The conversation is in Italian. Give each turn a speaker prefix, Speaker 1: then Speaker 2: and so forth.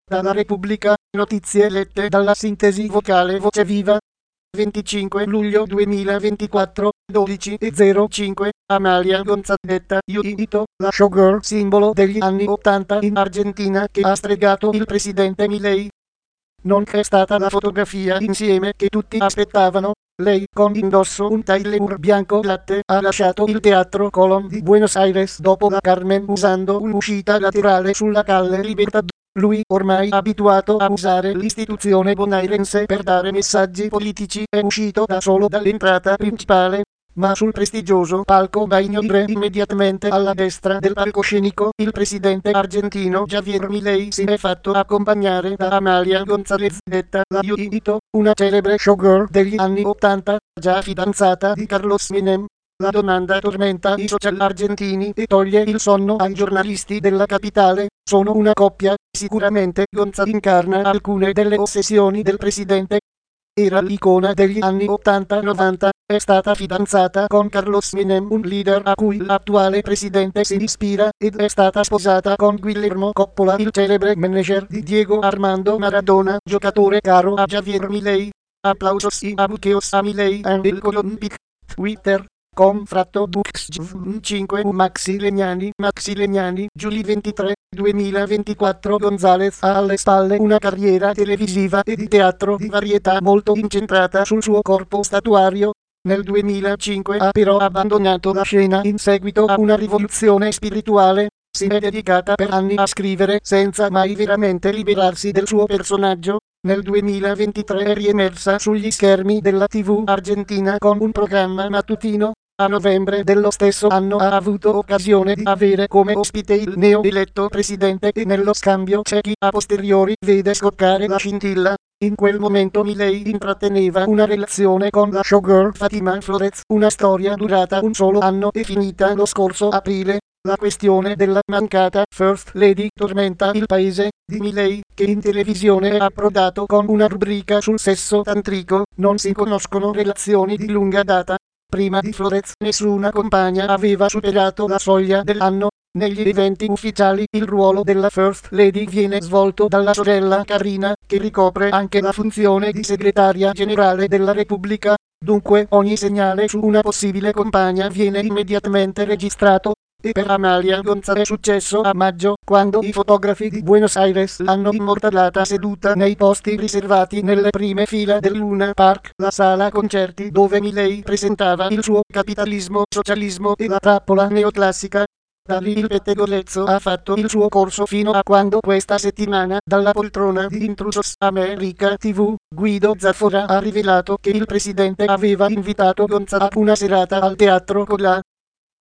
Speaker 1: Dalla Repubblica, notizie lette dalla sintesi vocale Voce Viva. 25 luglio 2024, 12:05, Amalia Gonzaletta Yuito, la showgirl simbolo degli anni 80 in Argentina che ha stregato il presidente Milei. Non è stata la fotografia insieme che tutti aspettavano. Lei, con indosso un tailleur bianco latte, ha lasciato il Teatro Colón di Buenos Aires dopo la Carmen usando un'uscita laterale sulla Calle Libertad. Lui, ormai abituato a usare l'istituzione bonairense per dare messaggi politici, è uscito da solo dall'entrata principale, ma sul prestigioso palco Bagno di Re immediatamente alla destra del palcoscenico, il presidente argentino Javier Milei si è fatto accompagnare da Amalia González, detta la Yuito, una celebre showgirl degli anni 80, già fidanzata di Carlos Menem. La domanda tormenta i social argentini e toglie il sonno ai giornalisti della capitale. Sono una coppia, sicuramente González incarna alcune delle ossessioni del presidente. Era l'icona degli anni 80-90, è stata fidanzata con Carlos Menem, un leader a cui l'attuale presidente si ispira, ed è stata sposata con Guillermo Coppola, il celebre manager di Diego Armando Maradona, giocatore caro a Javier Milei. Applausos y abucheos a Milei and el Colombic. Twitter.com /Dux 5 Maxi Legnani, Giuli 23, 2024. González ha alle spalle una carriera televisiva e di teatro di varietà molto incentrata sul suo corpo statuario. Nel 2005 ha però abbandonato la scena in seguito a una rivoluzione spirituale. Si è dedicata per anni a scrivere senza mai veramente liberarsi del suo personaggio. Nel 2023 è riemersa sugli schermi della TV argentina con un programma mattutino. A novembre dello stesso anno ha avuto occasione di avere come ospite il neo-eletto presidente e nello scambio c'è chi a posteriori vede scoccare la scintilla. In quel momento Milei intratteneva una relazione con la showgirl Fátima Flores, una storia durata un solo anno e finita lo scorso aprile. La questione della mancata First Lady tormenta il paese di Milei, che in televisione è approdato con una rubrica sul sesso tantrico. Non si conoscono relazioni di lunga data. Prima di Flores nessuna compagna aveva superato la soglia dell'anno. Negli eventi ufficiali il ruolo della First Lady viene svolto dalla sorella Karina, che ricopre anche la funzione di segretaria generale della Repubblica. Dunque ogni segnale su una possibile compagna viene immediatamente registrato. E per Amalia González è successo a maggio, quando i fotografi di Buenos Aires l'hanno immortalata seduta nei posti riservati nelle prime fila del Luna Park, la sala concerti dove Milei presentava il suo capitalismo, socialismo e la trappola neoclassica. Da lì il pettegolezzo ha fatto il suo corso fino a quando questa settimana, dalla poltrona di Intrusos America TV, Guido Zaffora ha rivelato che il presidente aveva invitato González a una serata al Teatro Colón.